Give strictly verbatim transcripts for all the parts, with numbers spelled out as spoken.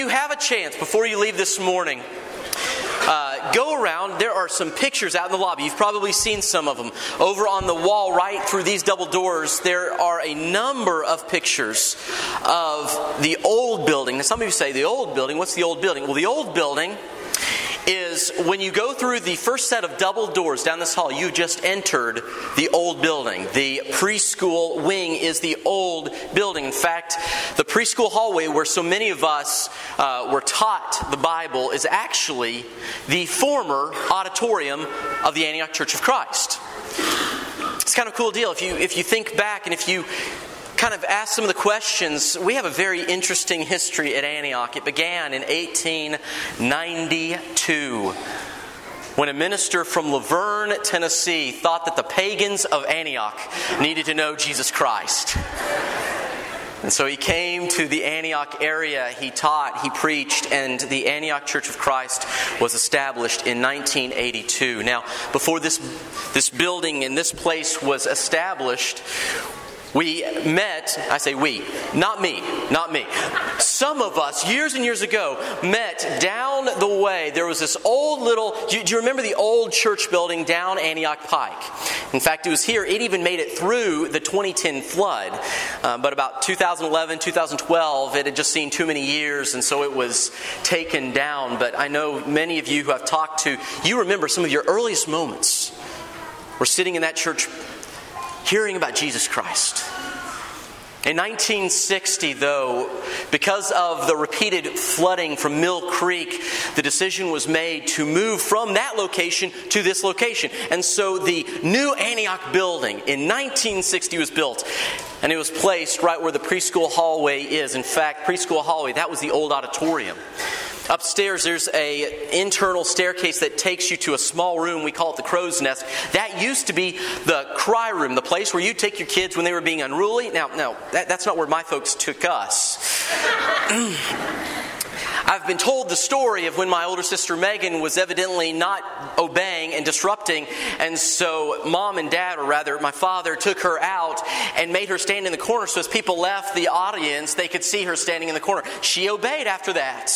You have a chance before you leave this morning. Uh, go around. There are some pictures out in the lobby. You've probably seen some of them. Over on the wall right through these double doors, there are a number of pictures of the old building. Now, some of you say, the old building? What's the old building? Well, the old building is when you go through the first set of double doors down this hall, you just entered the old building. The preschool wing is the old building. In fact, the preschool hallway where so many of us uh, were taught the Bible is actually the former auditorium of the Antioch Church of Christ. It's kind of a cool deal. If you if you think back and if you kind of ask some of the questions, we have a very interesting history at Antioch. It began in eighteen ninety-two when a minister from Laverne, Tennessee thought that the pagans of Antioch needed to know Jesus Christ. And so he came to the Antioch area, he taught, he preached, and the Antioch Church of Christ was established in nineteen eighty-two. Now, before this, this building and this place was established, we met, I say we, not me, not me. Some of us, years and years ago, met down the way. There was this old little, do you, do you remember the old church building down Antioch Pike? In fact, it was here, it even made it through the twenty ten flood. Uh, but about two thousand eleven, two thousand twelve, it had just seen too many years, and so it was taken down. But I know many of you who I've talked to, you remember some of your earliest moments were sitting in that church hearing about Jesus Christ. In nineteen sixty, though, because of the repeated flooding from Mill Creek, the decision was made to move from that location to this location. And so the new Antioch building in nineteen sixty was built, and it was placed right where the preschool hallway is. In fact, preschool hallway, that was the old auditorium. Upstairs, there's a internal staircase that takes you to a small room. We call it the crow's nest. That used to be the cry room, the place where you take your kids when they were being unruly. Now, no, that, that's not where my folks took us. I've been told the story of when my older sister Megan was evidently not obeying and disrupting, and so mom and dad, or rather my father, took her out and made her stand in the corner so as people left the audience, they could see her standing in the corner. She obeyed after that.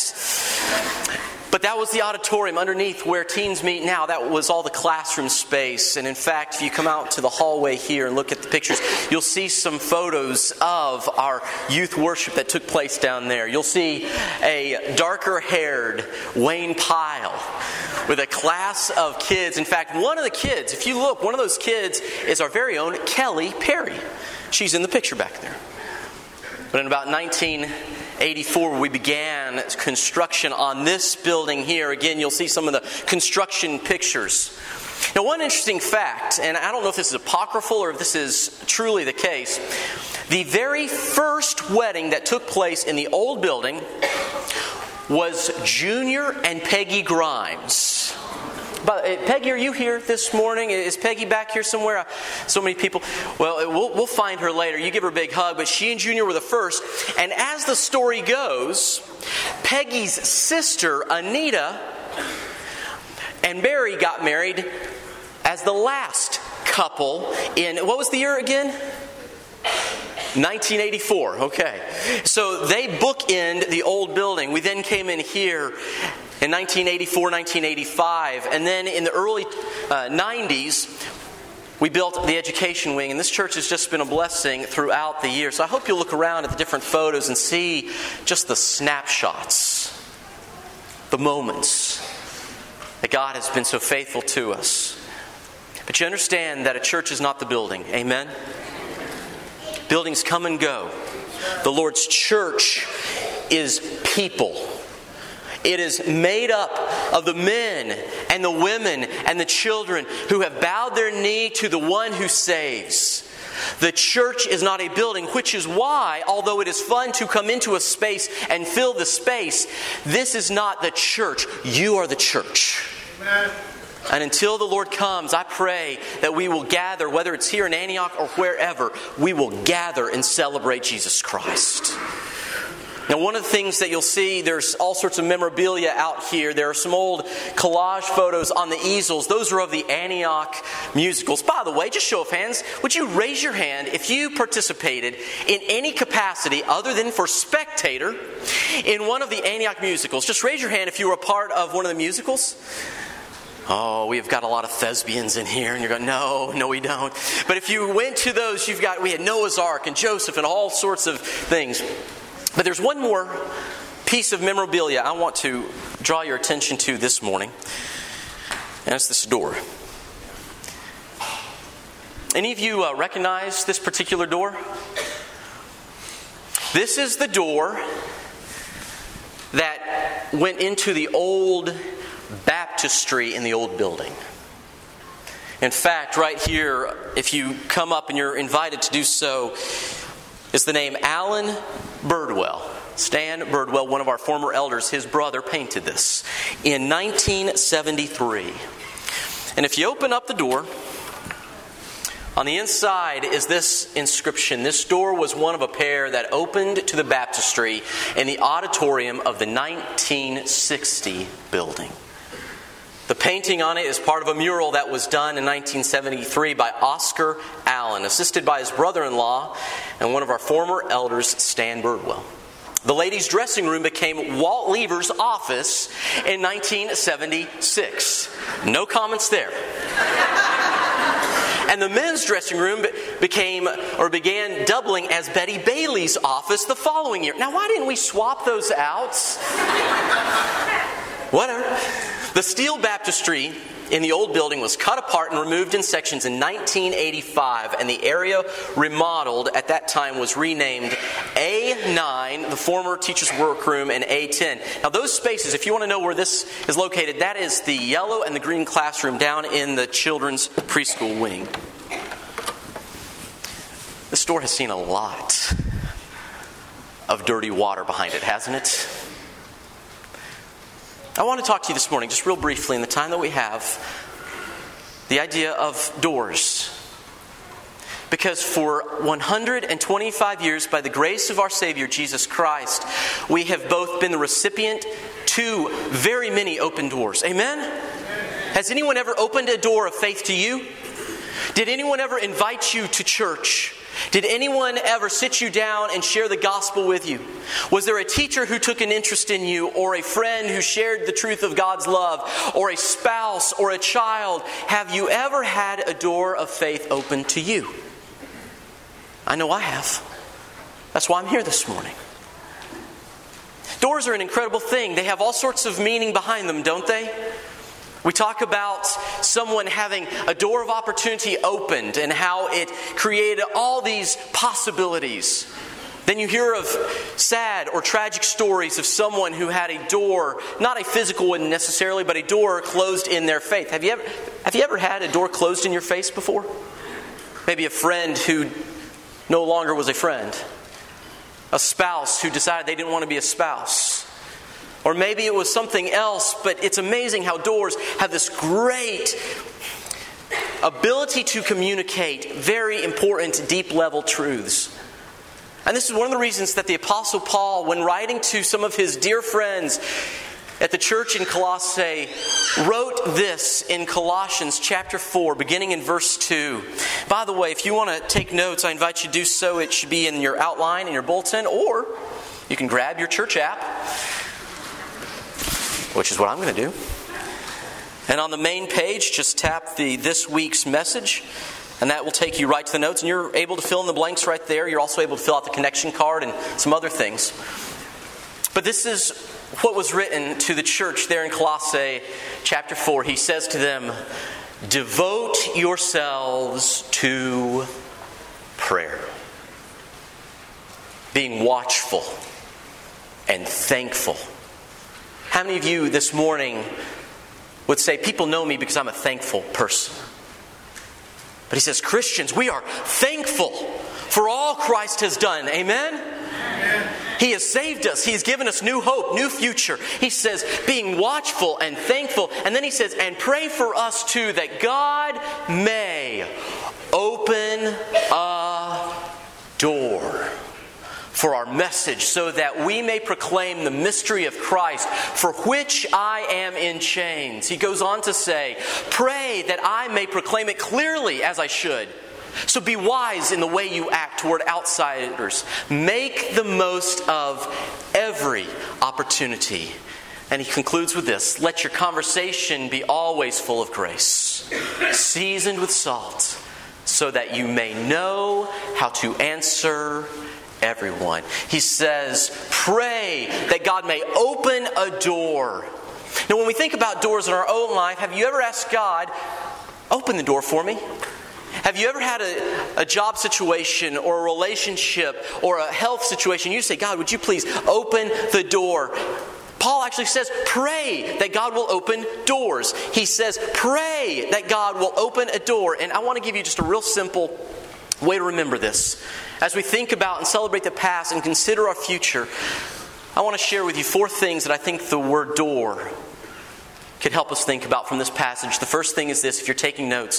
But that was the auditorium underneath where teens meet now. That was all the classroom space. And in fact, if you come out to the hallway here and look at the pictures, you'll see some photos of our youth worship that took place down there. You'll see a darker-haired Wayne Pyle with a class of kids. In fact, one of the kids, if you look, one of those kids is our very own Kelly Perry. She's in the picture back there. But in about nineteen eighty-four, we began construction on this building here. Again, you'll see some of the construction pictures. Now, one interesting fact, and I don't know if this is apocryphal or if this is truly the case, the very first wedding that took place in the old building was Junior and Peggy Grimes. But uh, Peggy, are you here this morning? Is Peggy back here somewhere? Uh, so many people. Well, we'll, we'll find her later. You give her a big hug. But she and Junior were the first. And as the story goes, Peggy's sister, Anita, and Barry got married as the last couple in, what was the year again? nineteen eighty-four. Okay. So they bookend the old building. We then came in here in nineteen eighty-four, nineteen eighty-five, and then in the early uh, nineties, we built the education wing, and this church has just been a blessing throughout the year. So I hope you'll look around at the different photos and see just the snapshots, the moments that God has been so faithful to us. But you understand that a church is not the building. Amen? Buildings come and go. The Lord's church is people. It is made up of the men and the women and the children who have bowed their knee to the one who saves. The church is not a building, which is why, although it is fun to come into a space and fill the space, this is not the church. You are the church. Amen. And until the Lord comes, I pray that we will gather, whether it's here in Antioch or wherever, we will gather and celebrate Jesus Christ. Now, one of the things that you'll see, there's all sorts of memorabilia out here. There are some old collage photos on the easels. Those are of the Antioch musicals. By the way, just show of hands, would you raise your hand if you participated in any capacity other than for spectator in one of the Antioch musicals? Just raise your hand if you were a part of one of the musicals. Oh, we've got a lot of thespians in here. And you're going, no, no we don't. But if you went to those, you've got, we had Noah's Ark and Joseph and all sorts of things. But there's one more piece of memorabilia I want to draw your attention to this morning. And it's this door. Any of you uh, recognize this particular door? This is the door that went into the old baptistry in the old building. In fact, right here, if you come up and you're invited to do so, is the name Alan Birdwell. Stan Birdwell, one of our former elders, his brother painted this in nineteen seventy-three. And if you open up the door, on the inside is this inscription. This door was one of a pair that opened to the baptistry in the auditorium of the nineteen sixty building. The painting on it is part of a mural that was done in nineteen seventy-three by Oscar Allen, assisted by his brother-in-law and one of our former elders, Stan Birdwell. The ladies' dressing room became Walt Lever's office in nineteen seventy-six. No comments there. And the men's dressing room became or began doubling as Betty Bailey's office the following year. Now, why didn't we swap those out? Whatever. The steel baptistry in the old building was cut apart and removed in sections in nineteen eighty-five, and the area remodeled at that time was renamed A nine, the former teacher's workroom, and A ten. Now those spaces, if you want to know where this is located, that is the yellow and the green classroom down in the children's preschool wing. This store has seen a lot of dirty water behind it, hasn't it? I want to talk to you this morning, just real briefly in the time that we have, the idea of doors. Because for one hundred twenty-five years, by the grace of our Savior, Jesus Christ, we have both been the recipient to very many open doors. Amen? Has anyone ever opened a door of faith to you? Did anyone ever invite you to church? Did anyone ever sit you down and share the gospel with you? Was there a teacher who took an interest in you, or a friend who shared the truth of God's love, or a spouse, or a child? Have you ever had a door of faith open to you? I know I have. That's why I'm here this morning. Doors are an incredible thing. They have all sorts of meaning behind them, don't they? We talk about someone having a door of opportunity opened and how it created all these possibilities. Then you hear of sad or tragic stories of someone who had a door, not a physical one necessarily, but a door closed in their faith. Have you ever, have you ever had a door closed in your face before? Maybe a friend who no longer was a friend. A spouse who decided they didn't want to be a spouse. Or maybe it was something else, but it's amazing how doors have this great ability to communicate very important, deep-level truths. And this is one of the reasons that the Apostle Paul, when writing to some of his dear friends at the church in Colossae, wrote this in Colossians chapter four, beginning in verse two. By the way, if you want to take notes, I invite you to do so. It should be in your outline, in your bulletin, or you can grab your church app, which is what I'm going to do. And on the main page, just tap the this week's message, and that will take you right to the notes. And you're able to fill in the blanks right there. You're also able to fill out the connection card and some other things. But this is what was written to the church there in Colossae chapter four. He says to them, devote yourselves to prayer, being watchful and thankful. How many of you this morning would say, people know me because I'm a thankful person? But he says, Christians, we are thankful for all Christ has done. Amen? Amen? He has saved us. He has given us new hope, new future. He says, being watchful and thankful. And then he says, and pray for us too, that God may open a door for our message, so that we may proclaim the mystery of Christ, for which I am in chains. He goes on to say, pray that I may proclaim it clearly as I should. So be wise in the way you act toward outsiders. Make the most of every opportunity. And he concludes with this: let your conversation be always full of grace, seasoned with salt, so that you may know how to answer everyone. He says, pray that God may open a door. Now, when we think about doors in our own life, have you ever asked God, open the door for me? Have you ever had a, a job situation or a relationship or a health situation? You say, God, would you please open the door? Paul actually says, pray that God will open doors. He says, pray that God will open a door. And I want to give you just a real simple way to remember this. As we think about and celebrate the past and consider our future, I want to share with you four things that I think the word door could help us think about from this passage. The first thing is this, if you're taking notes.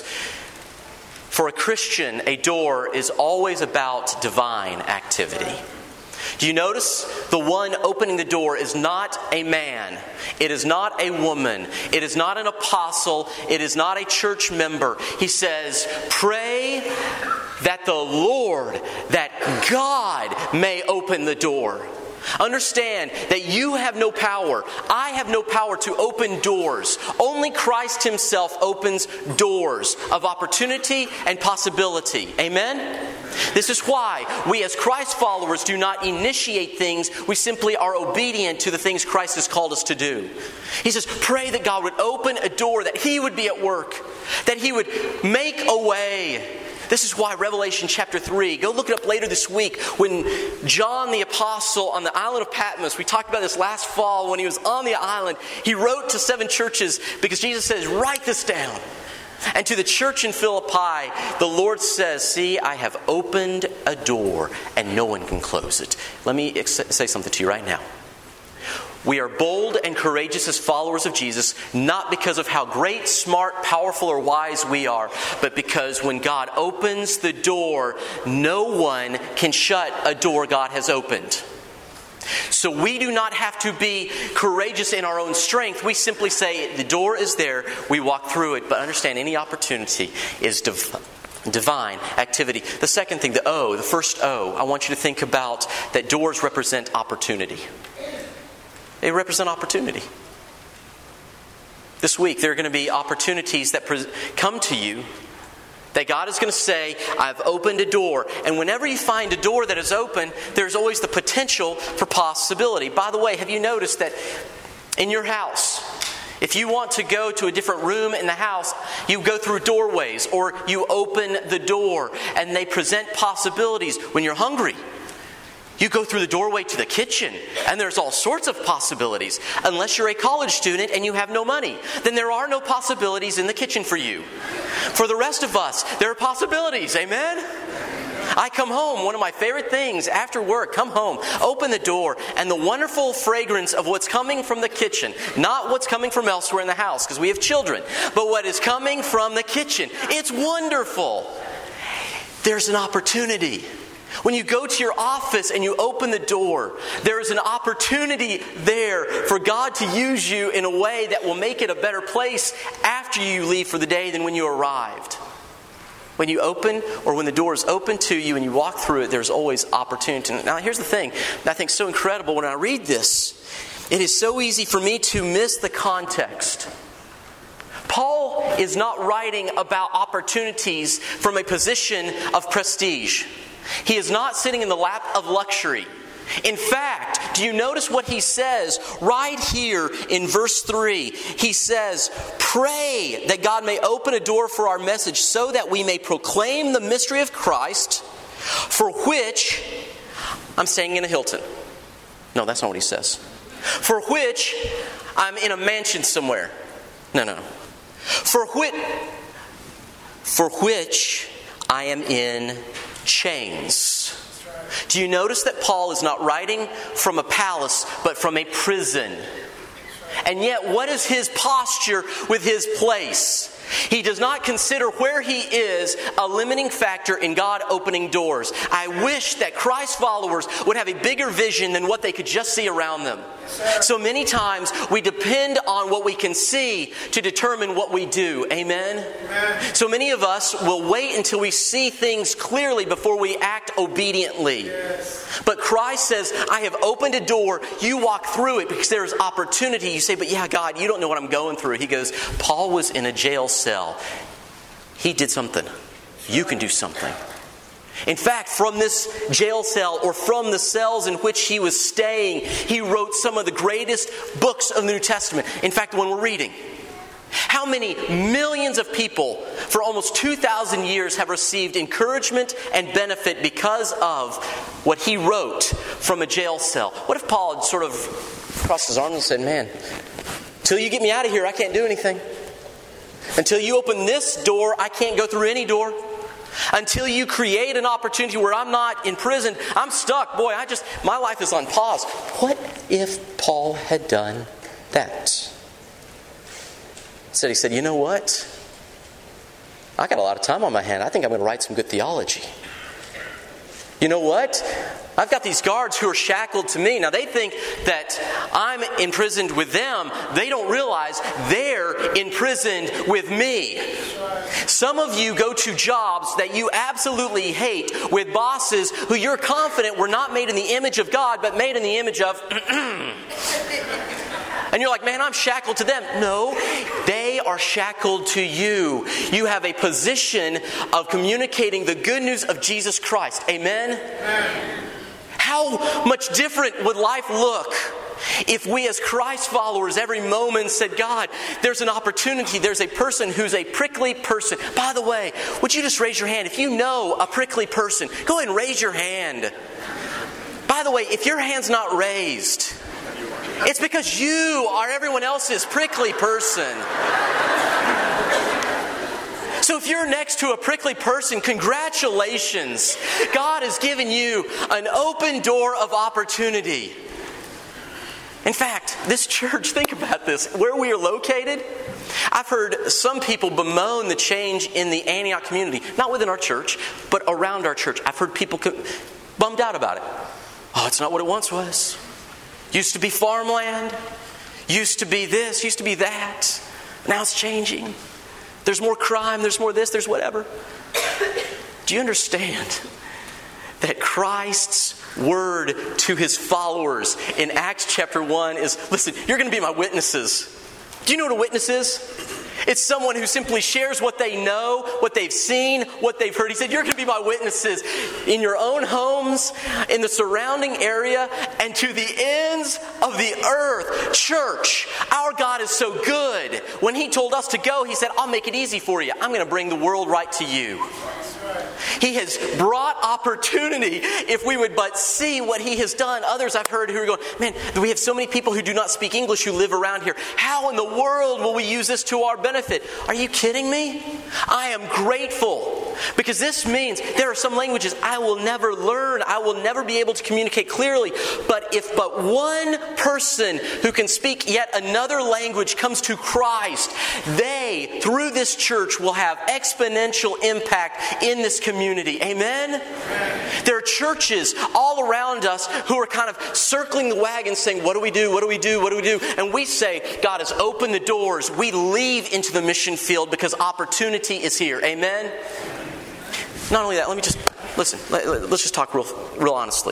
For a Christian, a door is always about divine activity. Do you notice the one opening the door is not a man, it is not a woman, it is not an apostle, it is not a church member. He says, pray that the Lord, that God may open the door. Understand that you have no power. I have no power to open doors. Only Christ Himself opens doors of opportunity and possibility. Amen? This is why we as Christ followers do not initiate things. We simply are obedient to the things Christ has called us to do. He says, pray that God would open a door, that He would be at work, that He would make a way. This is why Revelation chapter three, go look it up later this week, when John the Apostle on the island of Patmos, we talked about this last fall when he was on the island, he wrote to seven churches because Jesus says, write this down. And to the church in Philippi, the Lord says, see, I have opened a door and no one can close it. Let me say something to you right now. We are bold and courageous as followers of Jesus, not because of how great, smart, powerful, or wise we are, but because when God opens the door, no one can shut a door God has opened. So we do not have to be courageous in our own strength. We simply say, the door is there, we walk through it. But understand, any opportunity is div- divine activity. The second thing, the O, the first O, I want you to think about that doors represent opportunity. They represent opportunity. This week, there are going to be opportunities that pre- come to you that God is going to say, I've opened a door. And whenever you find a door that is open, there's always the potential for possibility. By the way, have you noticed that in your house, if you want to go to a different room in the house, you go through doorways or you open the door and they present possibilities. When you're hungry, you go through the doorway to the kitchen, and there's all sorts of possibilities. Unless you're a college student and you have no money, then there are no possibilities in the kitchen for you. For the rest of us, there are possibilities. Amen? I come home, one of my favorite things after work, come home, open the door, and the wonderful fragrance of what's coming from the kitchen, not what's coming from elsewhere in the house, because we have children, but what is coming from the kitchen. It's wonderful. There's an opportunity. When you go to your office and you open the door, there is an opportunity there for God to use you in a way that will make it a better place after you leave for the day than when you arrived. When you open, or when the door is open to you and you walk through it, there's always opportunity. Now, here's the thing that I think is so incredible. When I read this, it is so easy for me to miss the context. Paul is not writing about opportunities from a position of prestige. He is not sitting in the lap of luxury. In fact, do you notice what he says right here in verse three? He says, pray that God may open a door for our message so that we may proclaim the mystery of Christ, for which, I'm staying in a Hilton. No, that's not what he says. For which, I'm in a mansion somewhere. No, no, no. For which, for which I am in chains. Do you notice that Paul is not writing from a palace, but from a prison? And yet, what is his posture with his place? He does not consider where he is a limiting factor in God opening doors. I wish that Christ followers would have a bigger vision than what they could just see around them. So many times we depend on what we can see to determine what we do. Amen? Amen. So many of us will wait until we see things clearly before we act obediently. Yes. But Christ says, I have opened a door. You walk through it because there is opportunity. You say, but yeah, God, you don't know what I'm going through. He goes, Paul was in a jail cell. He did something. You can do something. In fact, from this jail cell or from the cells in which he was staying, he wrote some of the greatest books of the New Testament. In fact, the one we're reading. How many millions of people for almost two thousand years have received encouragement and benefit because of what he wrote from a jail cell? What if Paul had sort of crossed his arms and said, man, until you get me out of here, I can't do anything. Until you open this door, I can't go through any door. Until you create an opportunity where I'm not imprisoned, I'm stuck. Boy, I just, my life is on pause. What if Paul had done that? Instead, he said, you know what? I got a lot of time on my hand. I think I'm going to write some good theology. You know what? I've got these guards who are shackled to me. Now, they think that I'm imprisoned with them. They don't realize they're imprisoned with me. Some of you go to jobs that you absolutely hate with bosses who you're confident were not made in the image of God, but made in the image of... And you're like, man, I'm shackled to them. No, they are shackled to you. You have a position of communicating the good news of Jesus Christ. Amen? Amen. How much different would life look if we as Christ followers every moment said, God, there's an opportunity. There's a person who's a prickly person. By the way, would you just raise your hand? If you know a prickly person, go ahead and raise your hand. By the way, if your hand's not raised, it's because you are everyone else's prickly person. So if you're next to a prickly person, congratulations. God has given you an open door of opportunity. In fact, this church, think about this, where we are located, I've heard some people bemoan the change in the Antioch community. Not within our church, but around our church. I've heard people bummed out about it. Oh, it's not what it once was. Used to be farmland. Used to be this. Used to be that. Now it's changing. There's more crime. There's more this. There's whatever. Do you understand that Christ's word to his followers in Acts chapter one is, listen, you're going to be my witnesses. Do you know what a witness is? It's someone who simply shares what they know, what they've seen, what they've heard. He said, you're going to be my witnesses in your own homes, in the surrounding area, and to the ends of the earth. Church, our God is so good. When he told us to go, he said, I'll make it easy for you. I'm going to bring the world right to you. He has brought opportunity if we would but see what he has done. Others I've heard who are going, man, we have so many people who do not speak English who live around here. How in the world will we use this to our benefit? Are you kidding me? I am grateful because this means there are some languages I will never learn. I will never be able to communicate clearly. But if but one person who can speak yet another language comes to Christ, they, through this church, will have exponential impact in this community. Amen? Amen? There are churches all around us who are kind of circling the wagon saying, what do we do? What do we do? What do we do? And we say, God has opened the doors. We leave into the mission field because opportunity is here. Amen? Not only that, let me just, listen, let's just talk real, real honestly.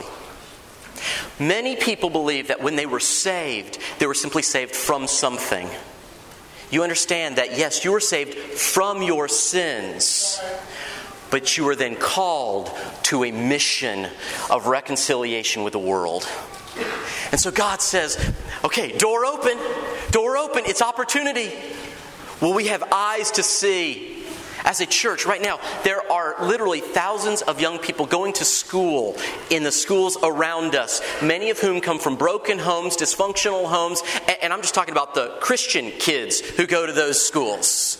Many people believe that when they were saved, they were simply saved from something. You understand that, yes, you were saved from your sins, but you were then called to a mission of reconciliation with the world. And so God says, okay, door open, door open, it's opportunity. Will we have eyes to see? As a church, right now, there are literally thousands of young people going to school in the schools around us, many of whom come from broken homes, dysfunctional homes, and I'm just talking about the Christian kids who go to those schools.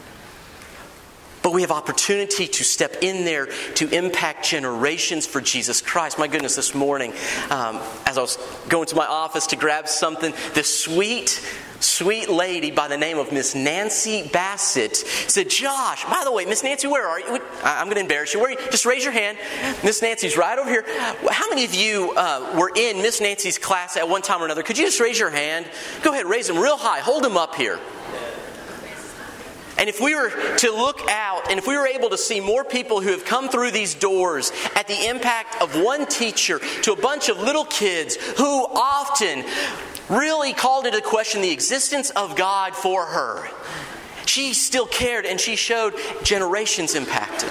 But we have opportunity to step in there to impact generations for Jesus Christ. My goodness, this morning, um, as I was going to my office to grab something, this sweet sweet lady by the name of Miss Nancy Bassett said, Josh, by the way, Miss Nancy, where are you? I'm going to embarrass you. Where are you? Just raise your hand. Miss Nancy's right over here. How many of you uh, were in Miss Nancy's class at one time or another? Could you just raise your hand? Go ahead, raise them real high. Hold them up here. And if we were to look out, and if we were able to see more people who have come through these doors at the impact of one teacher to a bunch of little kids who often really called into question the existence of God for her, she still cared and she showed generations impacted.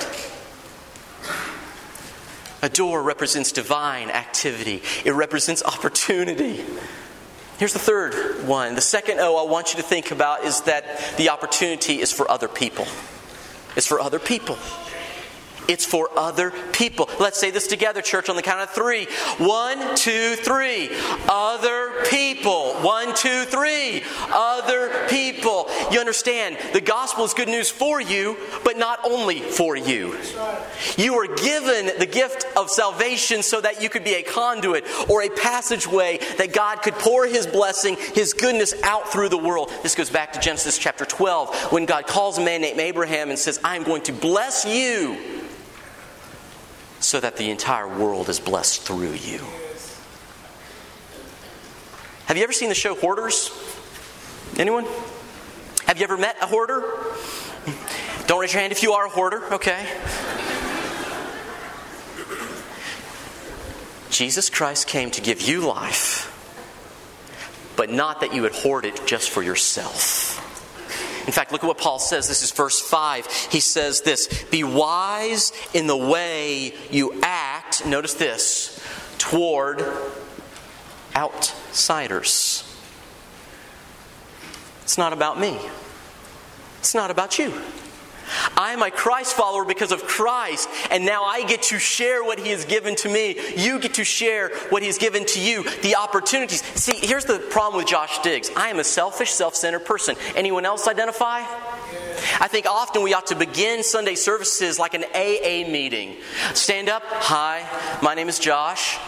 A door represents divine activity. It represents opportunity. Here's the third one. The second O I want you to think about is that the opportunity is for other people. It's for other people. It's for other people. Let's say this together, church, on the count of three. One, two, three. Other people. One, two, three. Other people. You understand, the gospel is good news for you, but not only for you. You are given the gift of salvation so that you could be a conduit or a passageway that God could pour His blessing, His goodness out through the world. This goes back to Genesis chapter twelve, when God calls a man named Abraham and says, I am going to bless you, so that the entire world is blessed through you. Have you ever seen the show Hoarders? Anyone? Have you ever met a hoarder? Don't raise your hand if you are a hoarder, okay? Jesus Christ came to give you life, but not that you would hoard it just for yourself. In fact, look at what Paul says. This is verse five. He says this, be wise in the way you act, notice this, toward outsiders. It's not about me. It's not about you. I am a Christ follower because of Christ, and now I get to share what He has given to me. You get to share what He has given to you, the opportunities. See, here's the problem with Josh Diggs. I am a selfish, self-centered person. Anyone else identify? I think often we ought to begin Sunday services like an A A meeting. Stand up. Hi, my name is Josh.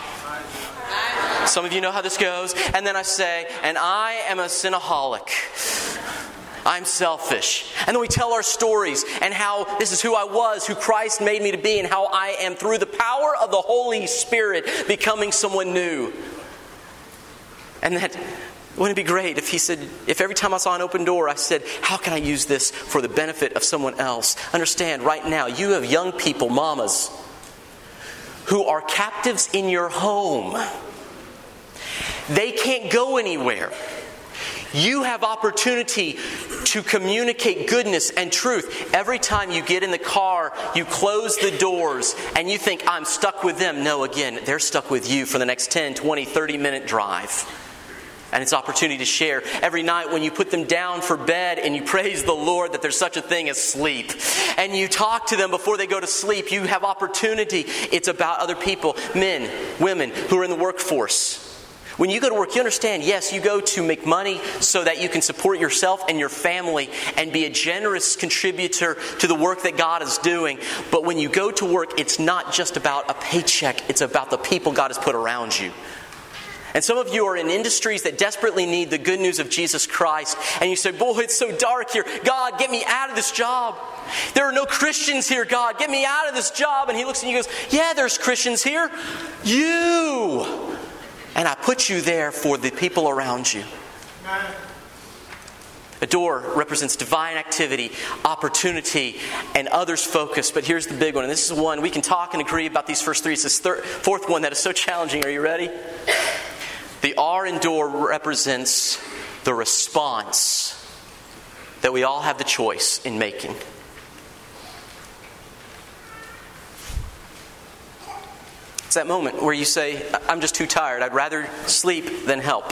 Some of you know how this goes. And then I say, and I am a sinaholic. I'm selfish. And then we tell our stories and how this is who I was, who Christ made me to be, and how I am, through the power of the Holy Spirit, becoming someone new. And that, wouldn't it be great if He said, if every time I saw an open door, I said, how can I use this for the benefit of someone else? Understand, right now, you have young people, mamas, who are captives in your home. They can't go anywhere. You have opportunity to communicate goodness and truth. Every time you get in the car, you close the doors and you think, I'm stuck with them. No, again, they're stuck with you for the next ten, twenty, thirty minute drive. And it's opportunity to share. Every night when you put them down for bed and you praise the Lord that there's such a thing as sleep, and you talk to them before they go to sleep, you have opportunity. It's about other people, men, women who are in the workforce. When you go to work, you understand, yes, you go to make money so that you can support yourself and your family and be a generous contributor to the work that God is doing. But when you go to work, it's not just about a paycheck. It's about the people God has put around you. And some of you are in industries that desperately need the good news of Jesus Christ. And you say, boy, it's so dark here. God, get me out of this job. There are no Christians here, God. Get me out of this job. And He looks at you and goes, yeah, there's Christians here. You. And I put you there for the people around you. A door represents divine activity, opportunity, and others focus. But here's the big one. And this is one we can talk and agree about these first three. It's this third, fourth one that is so challenging. Are you ready? The R in door represents the response that we all have the choice in making. It's that moment where you say, I'm just too tired. I'd rather sleep than help.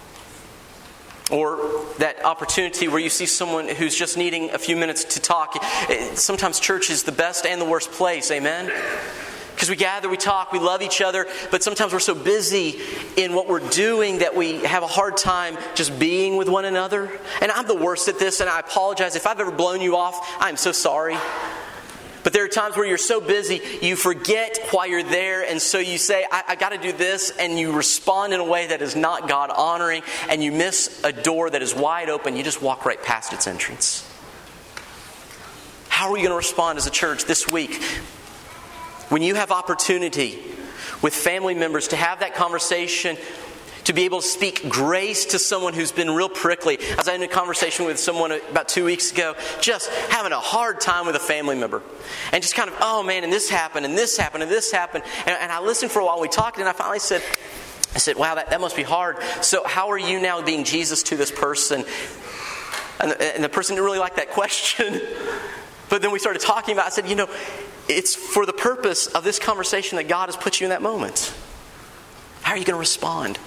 Or that opportunity where you see someone who's just needing a few minutes to talk. Sometimes church is the best and the worst place, amen? Because we gather, we talk, we love each other, but sometimes we're so busy in what we're doing that we have a hard time just being with one another. And I'm the worst at this, and I apologize. If I've ever blown you off, I'm so sorry. But there are times where you're so busy, you forget why you're there, and so you say, I, I got to do this, and you respond in a way that is not God-honoring, and you miss a door that is wide open. You just walk right past its entrance. How are we going to respond as a church this week when you have opportunity with family members to have that conversation, to be able to speak grace to someone who's been real prickly? I was having a conversation with someone about two weeks ago, just having a hard time with a family member. And just kind of, oh man, and this happened, and this happened, and this happened. And, and I listened for a while, and we talked, and I finally said, I said, wow, that, that must be hard. So how are you now being Jesus to this person? And the, and the person didn't really like that question. But then we started talking about it. I said, you know, it's for the purpose of this conversation that God has put you in that moment. How are you going to respond?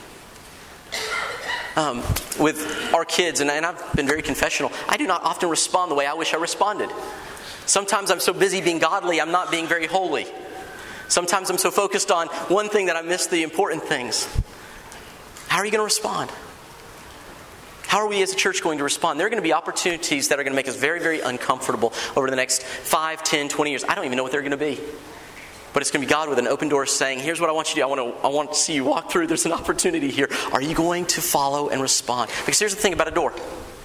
Um, with our kids, and, and I've been very confessional, I do not often respond the way I wish I responded. Sometimes I'm so busy being godly, I'm not being very holy. Sometimes I'm so focused on one thing that I miss the important things. How are you going to respond? How are we as a church going to respond? There are going to be opportunities that are going to make us very, very uncomfortable over the next five, ten, twenty years. I don't even know what they're going to be. But it's going to be God with an open door saying, here's what I want you to do. I want to, I want to see you walk through. There's an opportunity here. Are you going to follow and respond? Because here's the thing about a door.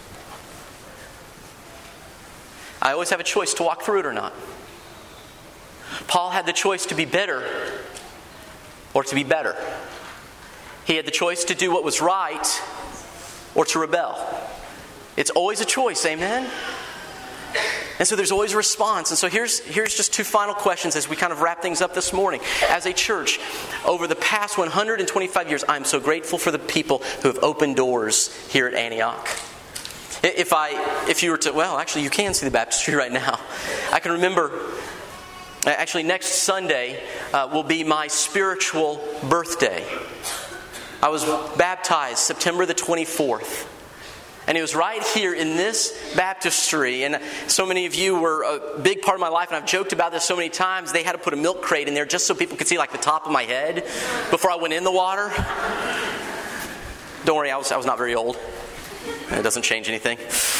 I always have a choice to walk through it or not. Paul had the choice to be bitter or to be better. He had the choice to do what was right or to rebel. It's always a choice, amen? And so there's always a response. And so here's, here's just two final questions as we kind of wrap things up this morning. As a church, over the past one hundred twenty-five years, I'm so grateful for the people who have opened doors here at Antioch. If I, if you were to, well, actually you can see the baptistry right now. I can remember, actually next Sunday uh, will be my spiritual birthday. I was baptized September the twenty-fourth. And it was right here in this baptistry. And so many of you were a big part of my life, and I've joked about this so many times. They had to put a milk crate in there just so people could see like the top of my head before I went in the water. Don't worry, I was, I was not very old. It doesn't change anything.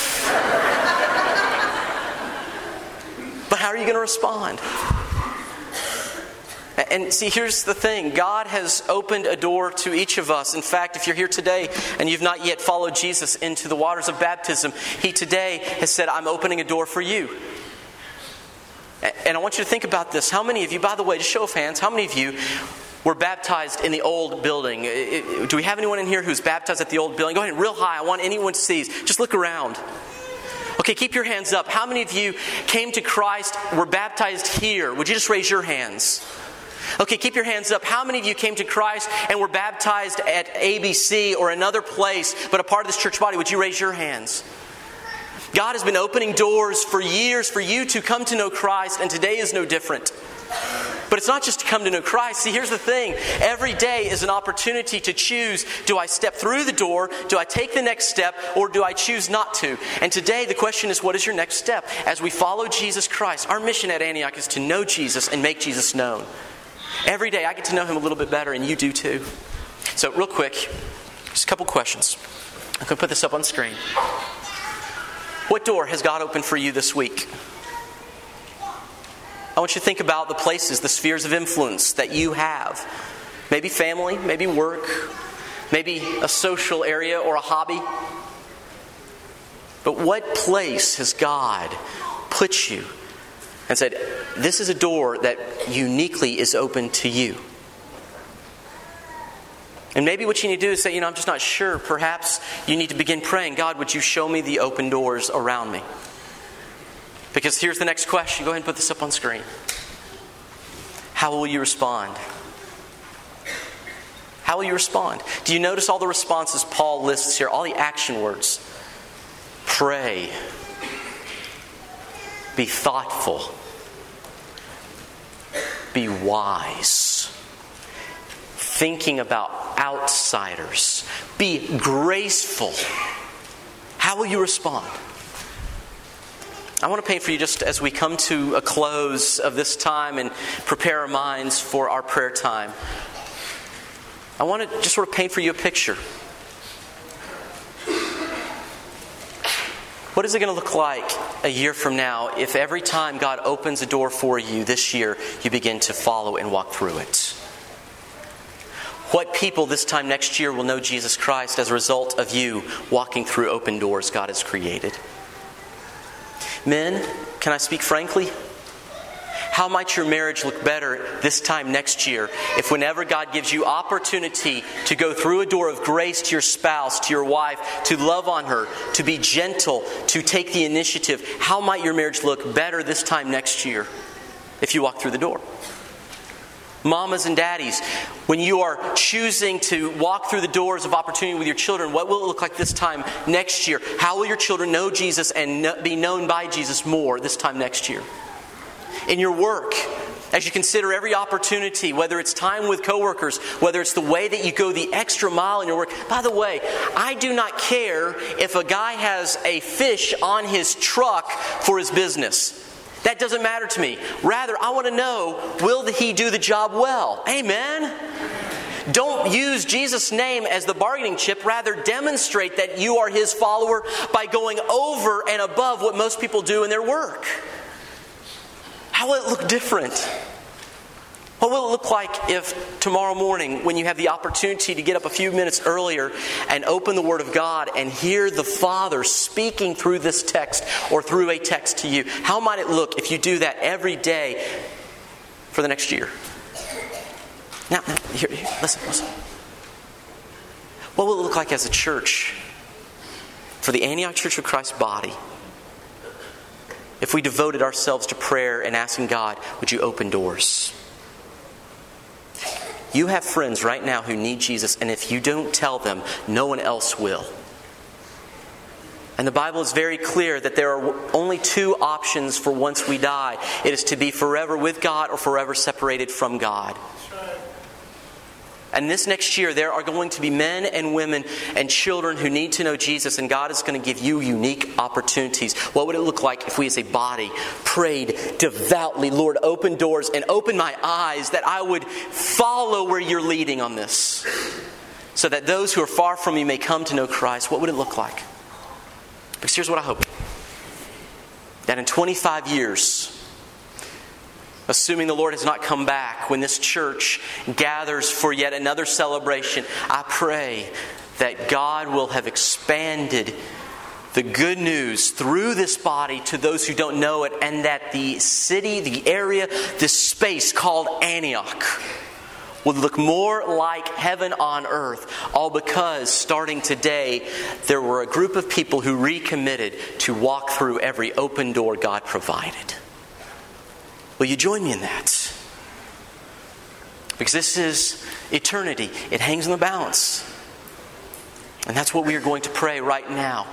But how are you going to respond? And see, here's the thing. God has opened a door to each of us. In fact, if you're here today and you've not yet followed Jesus into the waters of baptism, He today has said, I'm opening a door for you. And I want you to think about this. How many of you, by the way, just show of hands, how many of you were baptized in the old building? Do we have anyone in here who's baptized at the old building? Go ahead, real high. I want anyone to see. Just look around. Okay, keep your hands up. How many of you came to Christ, were baptized here? Would you just raise your hands? Okay, keep your hands up. How many of you came to Christ and were baptized at A B C or another place, but a part of this church body? Would you raise your hands? God has been opening doors for years for you to come to know Christ, and today is no different. But it's not just to come to know Christ. See, here's the thing. Every day is an opportunity to choose. Do I step through the door? Do I take the next step? Or do I choose not to? And today the question is, what is your next step? As we follow Jesus Christ, our mission at Antioch is to know Jesus and make Jesus known. Every day I get to know Him a little bit better, and you do too. So real quick, just a couple questions. I'm going to put this up on screen. What door has God opened for you this week? I want you to think about the places, the spheres of influence that you have. Maybe family, maybe work, maybe a social area or a hobby. But what place has God put you and said, this is a door that uniquely is open to you? And maybe what you need to do is say, you know, I'm just not sure. Perhaps you need to begin praying, God, would you show me the open doors around me? Because here's the next question. Go ahead and put this up on screen. How will you respond? How will you respond? Do you notice all the responses Paul lists here? All the action words. Pray. Be thoughtful. Be wise. Thinking about outsiders. Be graceful. How will you respond? I want to paint for you, just as we come to a close of this time and prepare our minds for our prayer time, I want to just sort of paint for you a picture. What is it going to look like a year from now if every time God opens a door for you this year, you begin to follow and walk through it? What people this time next year will know Jesus Christ as a result of you walking through open doors God has created? Men, can I speak frankly? How might your marriage look better this time next year if whenever God gives you opportunity to go through a door of grace to your spouse, to your wife, to love on her, to be gentle, to take the initiative, how might your marriage look better this time next year if you walk through the door? Mamas and daddies, when you are choosing to walk through the doors of opportunity with your children, what will it look like this time next year? How will your children know Jesus and be known by Jesus more this time next year? In your work, as you consider every opportunity, whether it's time with coworkers, whether it's the way that you go the extra mile in your work. By the way, I do not care if a guy has a fish on his truck for his business. That doesn't matter to me. Rather, I want to know, will he do the job well? Amen? Don't use Jesus' name as the bargaining chip. Rather, demonstrate that you are His follower by going over and above what most people do in their work. How will it look different? What will it look like if tomorrow morning, when you have the opportunity to get up a few minutes earlier and open the Word of God and hear the Father speaking through this text or through a text to you? How might it look if you do that every day for the next year? Now, now here, here, listen, listen. What will it look like as a church for the Antioch Church of Christ's body if we devoted ourselves to prayer and asking God, would you open doors? You have friends right now who need Jesus, and if you don't tell them, no one else will. And the Bible is very clear that there are only two options for once we die. It is to be forever with God or forever separated from God. And this next year, there are going to be men and women and children who need to know Jesus, and God is going to give you unique opportunities. What would it look like if we as a body prayed devoutly, Lord, open doors and open my eyes that I would follow where you're leading on this, so that those who are far from you may come to know Christ? What would it look like? Because here's what I hope. That in twenty-five years, assuming the Lord has not come back, when this church gathers for yet another celebration, I pray that God will have expanded the good news through this body to those who don't know it, and that the city, the area, this space called Antioch would look more like heaven on earth, all because starting today there were a group of people who recommitted to walk through every open door God provided. Will you join me in that? Because this is eternity. It hangs in the balance. And that's what we are going to pray right now.